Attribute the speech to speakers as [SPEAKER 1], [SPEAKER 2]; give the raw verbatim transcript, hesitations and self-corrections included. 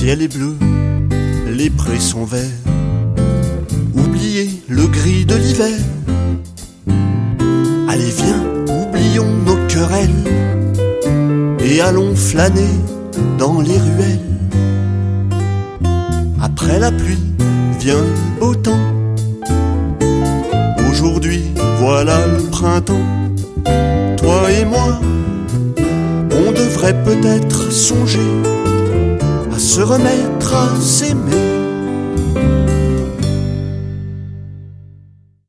[SPEAKER 1] ciel est bleu, les prés sont verts. Oubliez le gris de l'hiver. Allez viens, oublions nos querelles et allons flâner dans les ruelles. Après la pluie vient le beau temps. Aujourd'hui voilà le printemps. Toi et moi, on devrait peut-être songer à se remettre à s'aimer.